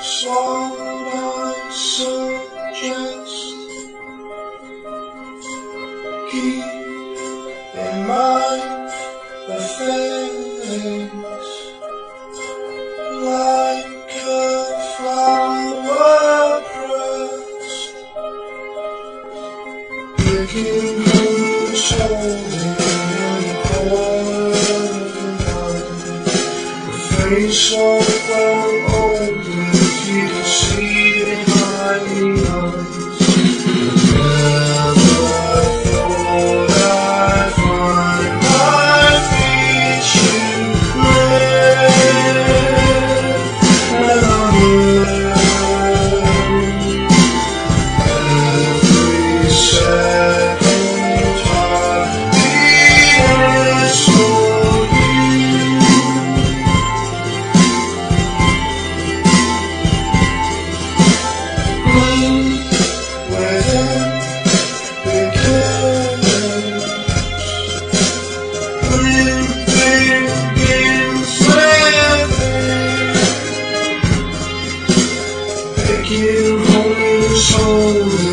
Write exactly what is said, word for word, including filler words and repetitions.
what I suggest. Keep in mind the feelings, like a flower pressed, picking and holding in the corner of the night. The face of the old, you can see behind the eyes. You hold me so